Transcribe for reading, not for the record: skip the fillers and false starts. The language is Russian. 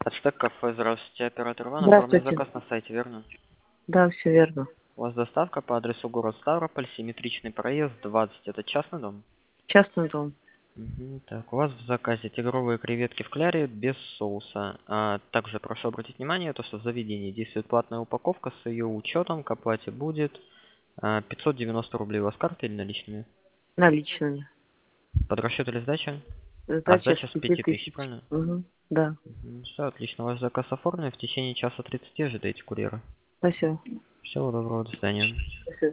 Ацтек кафе, здравствуйте, оператор Иван, оформлен Здравствуйте. заказ на сайте, верно? Да, все верно. У вас доставка по адресу город Ставрополь, симметричный проезд 20, это частный дом? Частный дом. Так, у вас в заказе тигровые креветки в кляре без соуса. Также прошу обратить внимание, то, что в заведении действует платная упаковка с ее учетом, к оплате будет 590 рублей. У вас карты или наличными? Наличными. Под расчет или сдача? Сдача Сдача с с 5000, 5000. правильно? Угу. Да. Все отлично, ваш заказ оформлен, в течение часа 30 ожидайте курьера. Спасибо. Всего доброго, до свидания. Спасибо.